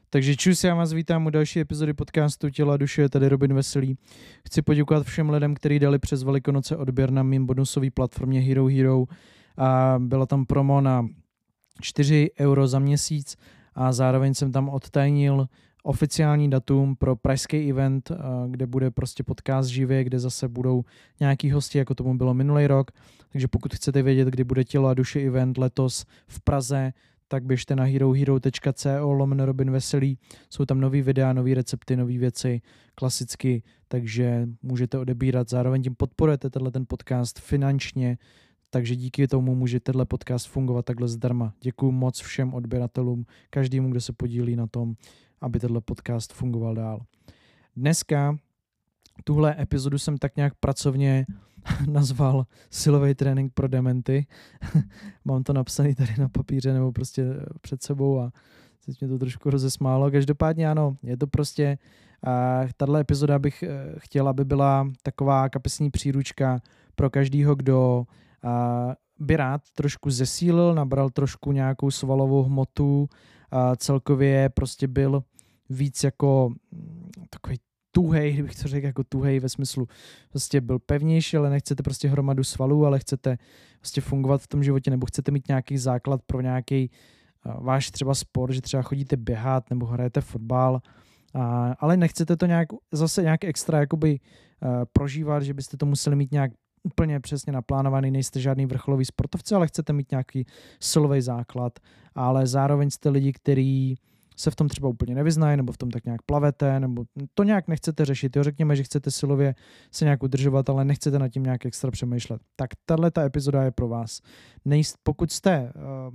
Takže čus, já vás vítám u další epizody podcastu Tělo a duše, je tady Robin Veselý. Chci poděkovat všem lidem, kteří dali přes Velikonoce odběr na mým bonusové platformě Hero Hero. A byla tam promo na 4 euro za měsíc a zároveň jsem tam odtajnil oficiální datum pro pražský event, kde bude prostě podcast živě, kde zase budou nějaký hosti, jako tomu bylo minulý rok. Takže pokud chcete vědět, kdy bude Tělo a duše event letos v Praze, tak běžte na herohero.co/Robin Veselý. Jsou tam nový videa, nový recepty, nový věci, klasicky, takže můžete odebírat. Zároveň tím podporujete ten podcast finančně, takže díky tomu může tenhle podcast fungovat takhle zdarma. Děkuju moc všem odběratelům, každému, kdo se podílí na tom, aby tenhle podcast fungoval dál. Dneska tuhle epizodu jsem tak nějak pracovně nazval silový trénink pro dementy. Mám to napsaný tady na papíře nebo prostě před sebou a teď mě to trošku rozesmálo. Každopádně ano, je to prostě tahle epizoda bych chtěl, aby byla taková kapesní příručka pro každýho, kdo by rád trošku zesílil, nabral trošku nějakou svalovou hmotu, celkově prostě byl víc jako takový tuhej, kdybych to řekl jako tuhej ve smyslu, prostě byl pevnější, ale nechcete prostě hromadu svalů, ale chcete prostě fungovat v tom životě, nebo chcete mít nějaký základ pro nějaký váš třeba sport, že třeba chodíte běhat nebo hrajete fotbal, ale nechcete to nějak extra jakoby prožívat, že byste to museli mít nějak úplně přesně naplánovaný, nejste žádný vrcholový sportovce, ale chcete mít nějaký silový základ, ale zároveň jste lidi, kteří se v tom třeba úplně nevyznají, nebo v tom tak nějak plavete, nebo to nějak nechcete řešit. Jo? Řekněme, že chcete silově se nějak udržovat, ale nechcete nad tím nějak extra přemýšlet. Tak tato epizoda je pro vás. Pokud jste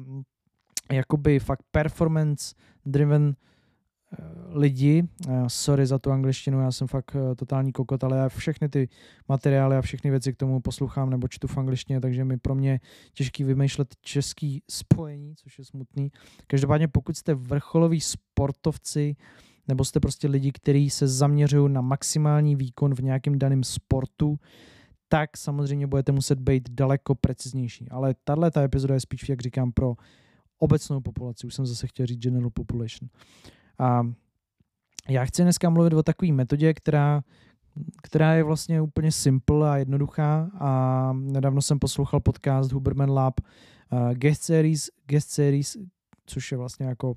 jakoby fakt performance driven lidi, sorry za tu angličtinu, já jsem fakt totální kokot, ale já všechny ty materiály a všechny věci k tomu poslouchám nebo čtu v angličtině, takže mi pro mě těžký vymýšlet český spojení, což je smutný. Každopádně pokud jste vrcholoví sportovci nebo jste prostě lidi, kteří se zaměřují na maximální výkon v nějakém daném sportu, tak samozřejmě budete muset být daleko preciznější. Ale tato epizoda je spíš, jak říkám, pro obecnou populaci. Už jsem zase chtěl říct general population. A já chci dneska mluvit o takové metodě, která je vlastně úplně simple a jednoduchá. A nedávno jsem poslouchal podcast Huberman Lab Guest Series, což je vlastně jako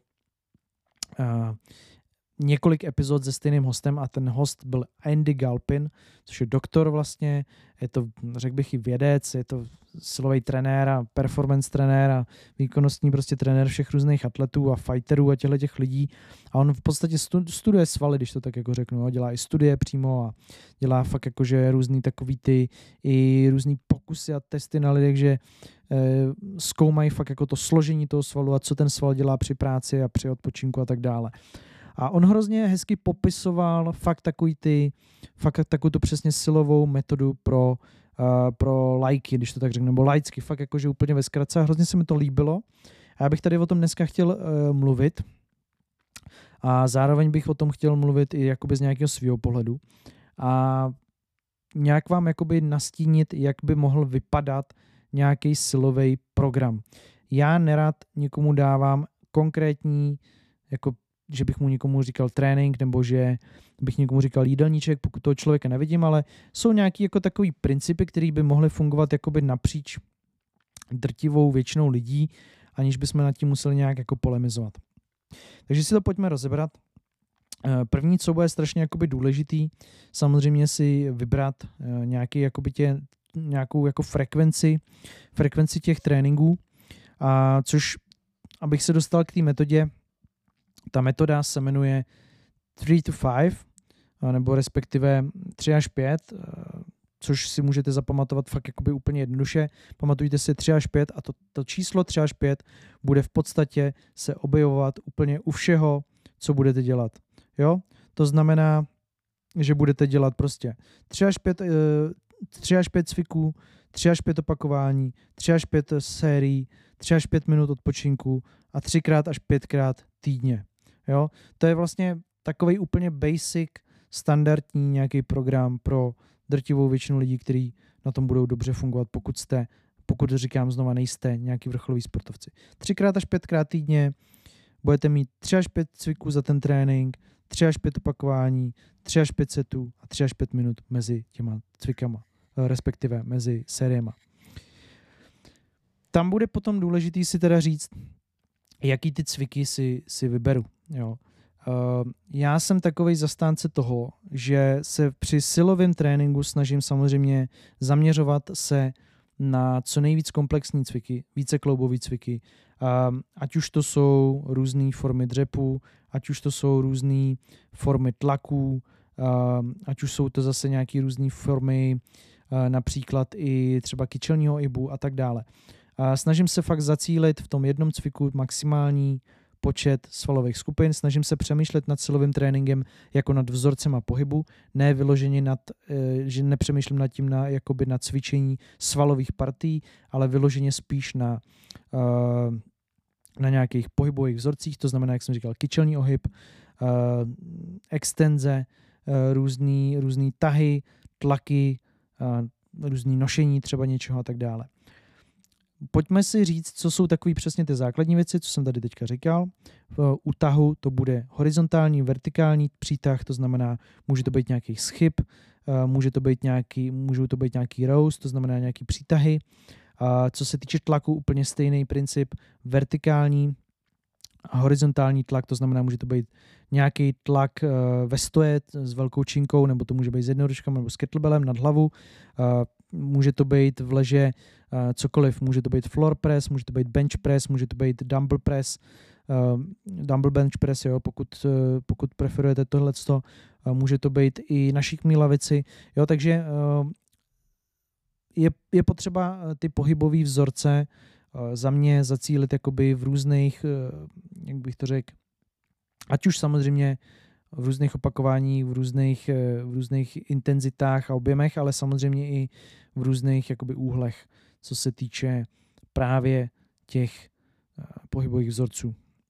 několik epizod se stejným hostem a ten host byl Andy Galpin, což je doktor vlastně, je to, řekl bych, i vědec, je to silový trenér a performance trenér a výkonnostní prostě trenér všech různých atletů a fighterů a těch lidí a on v podstatě studuje svaly, když to tak jako řeknu, jo? Dělá i studie přímo a dělá fakt jakože různý takový ty i různý pokusy a testy na lidech, že zkoumají fakt jako to složení toho svalu a co ten sval dělá při práci a při odpočinku a tak dále. A on hrozně hezky popisoval fakt takovou tu přesně silovou metodu pro lajky, když to tak řeknu, nebo laicky, fakt jakože úplně ve zkratce. Hrozně se mi to líbilo. A já bych tady o tom dneska chtěl mluvit. A zároveň bych o tom chtěl mluvit i jakoby z nějakého svého pohledu. A nějak vám jakoby nastínit, jak by mohl vypadat nějaký silový program. Já nerad někomu dávám konkrétní jako že bych mu někomu říkal trénink, nebo že bych někomu říkal jídelníček, pokud toho člověka nevidím, ale jsou nějaký jako takový principy, které by mohly fungovat jakoby napříč drtivou většinou lidí, aniž bychom nad tím museli nějak jako polemizovat. Takže si to pojďme rozebrat. První, co bude strašně jakoby důležitý, samozřejmě si vybrat nějakou jako frekvenci těch tréninků, což abych se dostal k té metodě, ta metoda se jmenuje 3 to 5, nebo respektive 3 až 5, což si můžete zapamatovat fakt jakoby úplně jednoduše. Pamatujte si 3 až 5 a to číslo 3 až 5 bude v podstatě se objevovat úplně u všeho, co budete dělat. Jo? To znamená, že budete dělat prostě 3 až 5 cviků, 3 až 5 opakování, 3 až 5 sérií, 3 až 5 minut odpočinku a 3x až 5x týdně. Jo? To je vlastně takovej úplně basic, standardní nějaký program pro drtivou většinu lidí, kteří na tom budou dobře fungovat, pokud říkám znova, nejste nějaký vrcholový sportovci. 3x až 5x týdně budete mít 3 až 5 cviků za ten trénink, 3 až 5 opakování, 3 až 5 setů a 3 až 5 minut mezi těma cvikama, respektive mezi sériema. Tam bude potom důležitý si teda říct, jaký ty cviky si vyberu. Jo. Já jsem takovej zastánce toho, že se při silovém tréninku snažím samozřejmě zaměřovat se na co nejvíc komplexní cviky, více kloubové cviky, ať už to jsou různé formy dřepů, ať už to jsou různé formy tlaků, ať už jsou to zase nějaké různé formy, například i třeba kyčelního ohybu a tak dále. Snažím se fakt zacílit v tom jednom cviku maximální počet svalových skupin, snažím se přemýšlet nad silovým tréninkem jako nad vzorcema pohybu, ne vyloženě že nepřemýšlím nad tím jakoby na cvičení svalových partií, ale vyloženě spíš na nějakých pohybových vzorcích, to znamená, jak jsem říkal, kyčelní ohyb, extenze, různý tahy, tlaky, různý nošení třeba něčeho a tak dále. Pojďme si říct, co jsou takové přesně ty základní věci, co jsem tady teďka říkal. U tahu to bude horizontální, vertikální přítah, to znamená, může to být nějaký schyb, můžou to být nějaký rows, to znamená nějaký přítahy. Co se týče tlaku, úplně stejný princip, vertikální a horizontální tlak, to znamená, může to být nějaký tlak ve stoje s velkou činkou, nebo to může být s jednoručkami nebo s kettlebellem nad hlavu. Může to být v leže cokoliv, může to být floor press, může to být bench press, může to být dumbbell press, dumbbell bench press, jo, pokud preferujete tohleto, může to být i na šikmý lavici, jo, takže je potřeba ty pohybové vzorce za mě zacílit jakoby v různých, jak bych to řekl, ať už samozřejmě v různých opakováních, v různých intenzitách a objemech, ale samozřejmě i v různých jakoby úhlech, co se týče právě těch pohybových vzorců.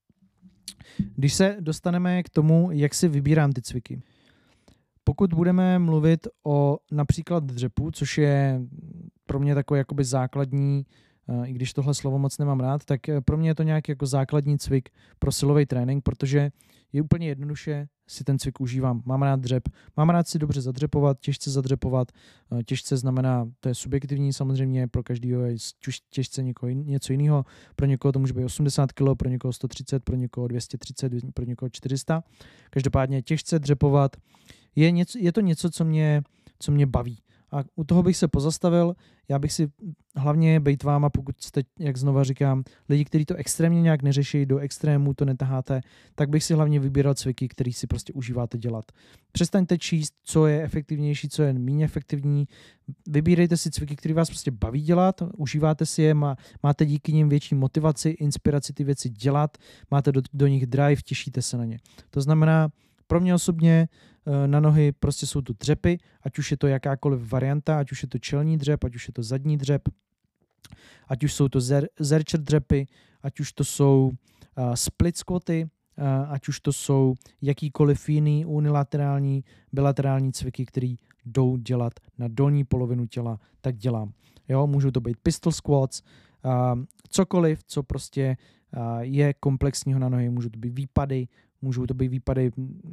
Když se dostaneme k tomu, jak si vybírám ty cviky. Pokud budeme mluvit o například dřepu, což je pro mě takový jakoby základní, i když tohle slovo moc nemám rád, tak pro mě je to nějaký jako základní cvik pro silový trénink, protože je úplně jednoduše si ten cvik užívám. Mám rád dřep, mám rád si dobře zadřepovat, těžce zadřepovat. Těžce znamená, to je subjektivní samozřejmě, pro každého je těžce něco jiného. Pro někoho to může být 80 kg, pro někoho 130, pro někoho 230, pro někoho 400. Každopádně těžce dřepovat je to něco, co mě baví. A u toho bych se pozastavil, já bych si hlavně bejt váma, pokud jste, jak znova říkám, lidi, kteří to extrémně nějak neřeší, do extrému to netaháte, tak bych si hlavně vybíral cviky, který si prostě užíváte dělat. Přestaňte číst, co je efektivnější, co je méně efektivní, vybírejte si cviky, které vás prostě baví dělat, užíváte si je, máte díky nim větší motivaci, inspiraci ty věci dělat, máte do nich drive, těšíte se na ně. To znamená, pro mě osobně na nohy prostě jsou tu dřepy, ať už je to jakákoliv varianta, ať už je to čelní dřep, ať už je to zadní dřep, ať už jsou to zercher dřepy, ať už to jsou split squaty, ať už to jsou jakýkoliv jiný unilaterální, bilaterální cviky, které jdou dělat na dolní polovinu těla, tak dělám. Jo, můžou to být pistol squats, cokoliv, co prostě je komplexního na nohy, můžou to být výpady, můžou to být výpady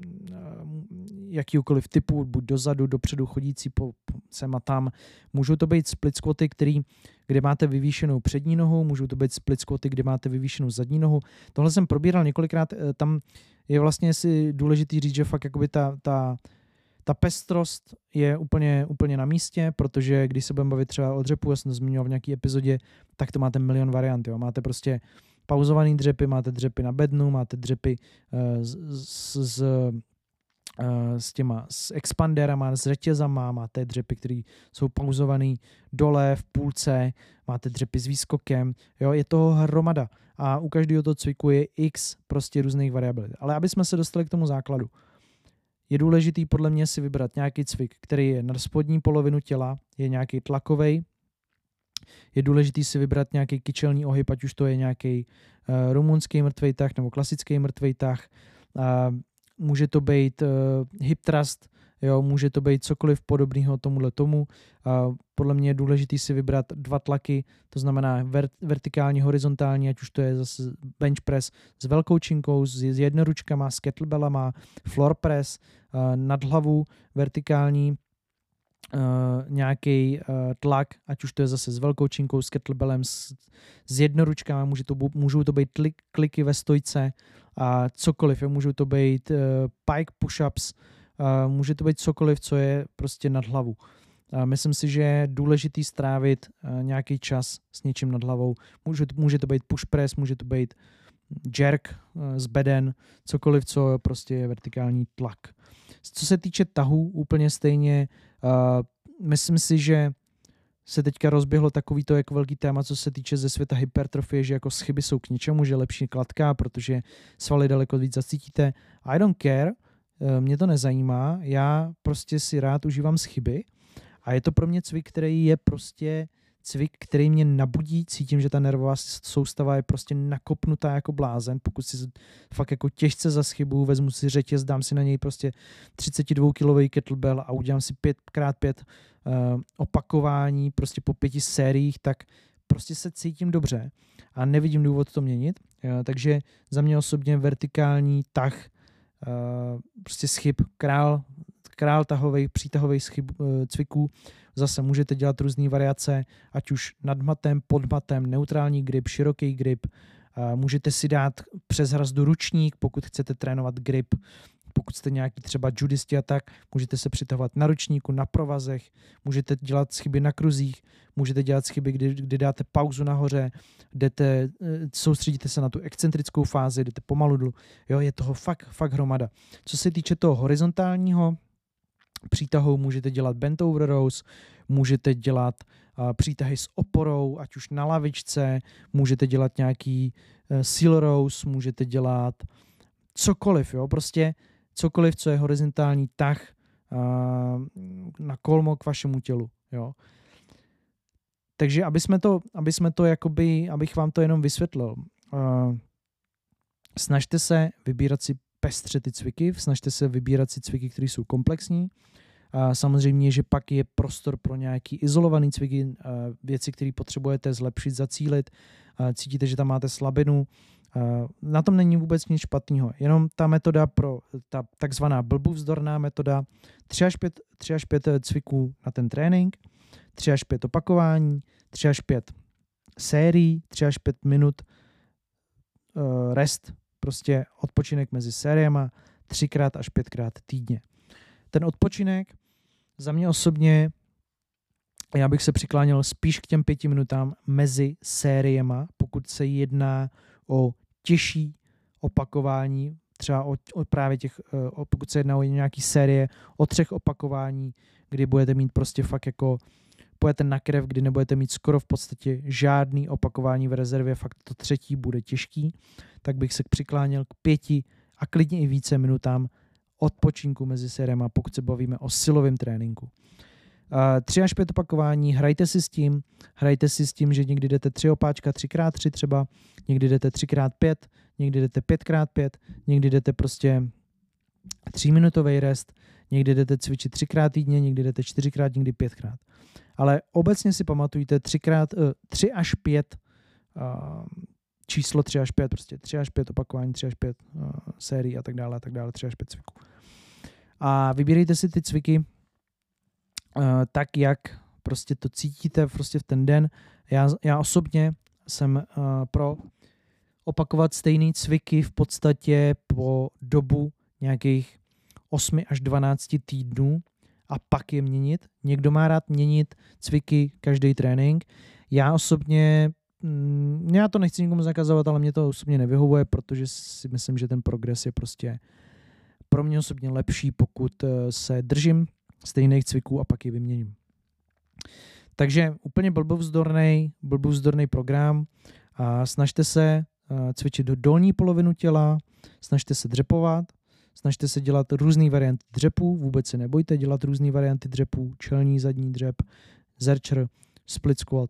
jakýkoliv typu, buď dozadu, dopředu, chodící sem a tam. Můžou to být split squaty, kde máte vyvýšenou přední nohu, můžou to být split squaty, kde máte vyvýšenou zadní nohu. Tohle jsem probíral několikrát, tam je vlastně si důležitý říct, že fakt jakoby ta pestrost je úplně na místě, protože když se budeme bavit třeba o dřepu, já jsem to zmiňoval v nějaký epizodě, tak to máte milion variant. Jo. Máte prostě pauzovaný dřepy, máte dřepy na bednu, máte dřepy s expanderama, s řetězama, máte dřepy, které jsou pauzovaný dole v půlce, máte dřepy s výskokem, jo, je toho hromada a u každého toho cviku je x prostě různých variabil. Ale aby jsme se dostali k tomu základu, je důležitý podle mě si vybrat nějaký cvik, který je na spodní polovinu těla, je nějaký tlakovej. Je důležitý si vybrat nějaký kyčelní ohyb, ať už to je nějaký rumunský mrtvej tah nebo klasický mrtvej tah. Může to být hip thrust, jo, může to být cokoliv podobného tomuhle tomu. Podle mě je důležité si vybrat 2 tlaky, to znamená vertikální, horizontální, ať už to je zase bench press s velkou činkou, s jednoručkama, s kettlebellama, floor press, nad hlavu, vertikální, nějaký tlak, ať už to je zase s velkou činkou, s kettlebellem, s jednoručkama, můžou to být kliky ve stojce a cokoliv, jo, můžou to být pike push-ups, může to být cokoliv, co je prostě nad hlavu. Myslím si, že je důležitý strávit nějaký čas s něčím nad hlavou. Může to být push press, může to být jerk z beden, cokoliv, co prostě je vertikální tlak. Co se týče tahů, úplně stejně, myslím si, že se teďka rozběhlo takovýto jako velký téma, co se týče ze světa hypertrofie, že jako schyby jsou k ničemu, že lepší kladka, protože svaly daleko víc zacítíte. I don't care, mě to nezajímá, já prostě si rád užívám schyby a je to pro mě cvik, který je prostě cvik, který mě nabudí, cítím, že ta nervová soustava je prostě nakopnutá jako blázen, pokud si fakt jako těžce za schybu, vezmu si řetěz, dám si na něj prostě 32-kilový kettlebell a udělám si 5x5 opakování prostě po 5 sériích, tak prostě se cítím dobře a nevidím důvod to měnit, takže za mě osobně vertikální tah, prostě schyb, král tahovej, přítahových cviků. Zase můžete dělat různé variace, ať už nad matem, pod matem, neutrální grip, široký grip. Můžete si dát přes hrazdu ručník, pokud chcete trénovat grip. Pokud jste nějaký třeba judisti a tak, můžete se přitahovat na ručníku, na provazech, můžete dělat schyby na kruzích, můžete dělat schyby, kdy dáte pauzu nahoře, soustředíte se na tu excentrickou fázi, jdete pomalu dolů. Jo, je toho fakt hromada. Co se týče toho horizontálního přítahu, můžete dělat bent over rows, můžete dělat přítahy s oporou, ať už na lavičce, můžete dělat nějaký seal rows, můžete dělat cokoliv, jo, prostě cokoliv, co je horizontální tah na kolmo k vašemu tělu, jo. Takže abych vám to jenom vysvětlil, snažte se vybírat si pestře ty cviky, snažte se vybírat si cviky, které jsou komplexní. Samozřejmě, že pak je prostor pro nějaký izolovaný cviky, věci, které potřebujete zlepšit, zacílit, cítíte, že tam máte slabinu. Na tom není vůbec nic špatného, jenom ta metoda ta takzvaná blbůvzdorná metoda, 3 až 5 cviků na ten trénink, 3 až 5 opakování, 3 až 5 sérií, 3 až 5 minut rest, prostě odpočinek mezi sériema 3x až 5x týdně. Ten odpočinek za mě osobně, já bych se přikláněl spíš k těm 5 minutám mezi sériema, pokud se jedná o těžší opakování, třeba o právě pokud se jedná o nějaký série o 3 opakování, kdy budete mít prostě fakt jako pojete na krev, kdy nebudete mít skoro v podstatě žádný opakování v rezervě, fakt to 3. bude těžký, tak bych se přikláněl k 5 a klidně i více minutám odpočinku mezi sériemi, pokud se bavíme o silovém tréninku. 3 až 5 opakování, hrajte si s tím, že někdy jdete 3 opáčka, 3x3 třeba, někdy jdete 3x5, někdy jdete 5x5, někdy jdete prostě 3-minutový rest, někdy jdete cvičit 3x týdně, někdy jdete 4x, někdy 5x. Ale obecně si pamatujte 3 až 5 číslo 3 až 5, prostě 3 až 5 opakování, 3 až 5 sérií a tak dále, 3 až 5 cviků. A vybírejte si ty cviky tak, jak prostě to cítíte prostě v ten den. Já osobně jsem pro opakovat stejné cviky v podstatě po dobu nějakých 8 až 12 týdnů a pak je měnit. Někdo má rád měnit cviky každý trénink. Já osobně, já to nechci nikomu zakazovat, ale mě to osobně nevyhovuje, protože si myslím, že ten progres je prostě pro mě osobně lepší, pokud se držím stejných cviků a pak je vyměním. Takže úplně blbůvzdorný program a snažte se cvičit do dolní polovinu těla, snažte se dřepovat, snažte se dělat různé varianty dřepů, vůbec se nebojte dělat různé varianty dřepů, čelní, zadní dřep, zerčer, split squat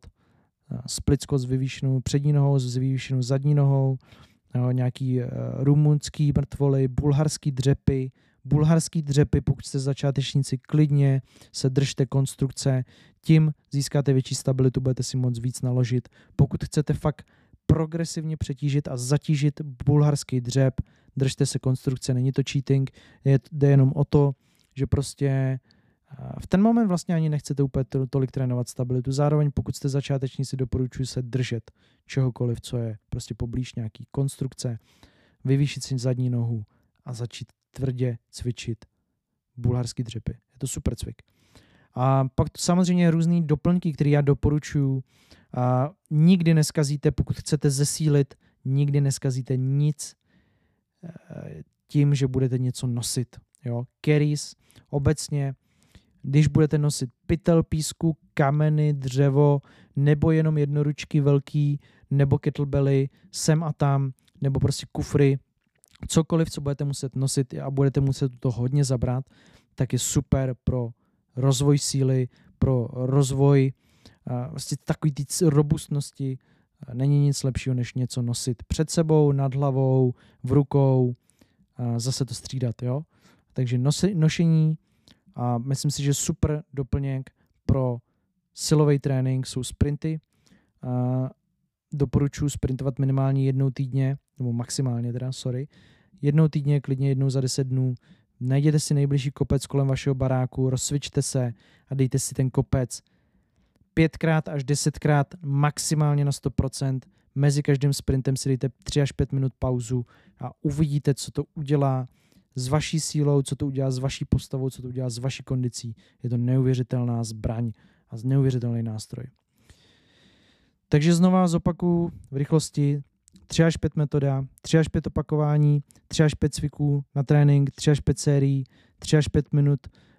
s vyvýšenou přední nohou, s vyvýšenou zadní nohou, nějaký rumunský mrtvoly, bulharský dřepy, Bulharský dřepy, pokud jste začátečníci, klidně se držte konstrukce, tím získáte větší stabilitu, budete si moc víc naložit. Pokud chcete fakt progresivně přetížit a zatížit bulharský dřep, držte se konstrukce, není to cheating, jde jenom o to, že prostě v ten moment vlastně ani nechcete úplně tolik trénovat stabilitu. Zároveň pokud jste začátečníci, doporučuji se držet čehokoliv, co je prostě poblíž nějaký konstrukce, vyvýšit si zadní nohu a začít tvrdě cvičit bulharský dřepy. Je to super cvik. A pak samozřejmě různý doplňky, které já doporučuji. Nikdy neskazíte, pokud chcete zesílit, nikdy neskazíte nic tím, že budete něco nosit. Jo? Carries obecně, když budete nosit pytel, písku, kameny, dřevo, nebo jenom jednoručky velký, nebo kettlebelly, sem a tam, nebo prostě kufry, cokoliv, co budete muset nosit a budete muset to hodně zabrat, tak je super pro rozvoj síly, pro rozvoj vlastně takový ty robustnosti. Není nic lepšího, než něco nosit před sebou, nad hlavou, v rukou, zase to střídat. Jo? Takže nošení a myslím si, že super doplněk pro silový trénink jsou sprinty. Doporučuji sprintovat minimálně jednou týdně, nebo maximálně teda, jednou týdně, klidně jednou za 10 dnů. Najděte si nejbližší kopec kolem vašeho baráku, rozcvičte se a dejte si ten kopec 5x až 10x maximálně na 100%. Mezi každým sprintem si dejte 3 až 5 minut pauzu a uvidíte, co to udělá s vaší sílou, co to udělá s vaší postavou, co to udělá s vaší kondicí. Je to neuvěřitelná zbraň a neuvěřitelný nástroj. Takže znova zopakuju v rychlosti 3 až 5 metoda, 3 až 5 opakování, 3 až 5 cviků na trénink, 3 až 5 sérií, 3 až 5 minut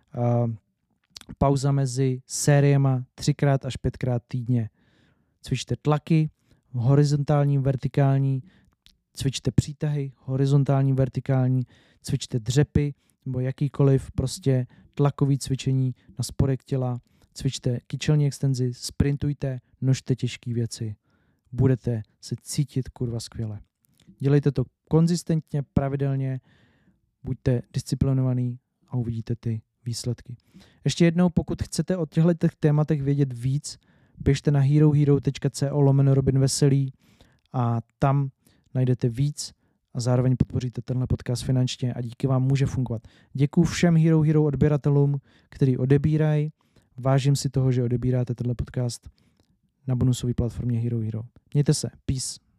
pauza mezi sériema 3x až 5x týdně. Cvičte tlaky, horizontální, vertikální, cvičte přítahy, horizontální, vertikální, cvičte dřepy nebo jakýkoliv prostě tlakový cvičení na spodek těla, cvičte kyčelní extenzi, sprintujte, nožte těžké věci. Budete se cítit kurva skvěle. Dělejte to konzistentně, pravidelně, buďte disciplinovaní a uvidíte ty výsledky. Ještě jednou, pokud chcete o těchto tématech vědět víc, běžte na herohero.co/Robin Veselý a tam najdete víc a zároveň podpoříte tenhle podcast finančně a díky vám může fungovat. Děkuju všem Hero odběratelům, kteří odebírají. Vážím si toho, že odebíráte tenhle podcast na bonusové platformě Hero. Mějte se. Peace.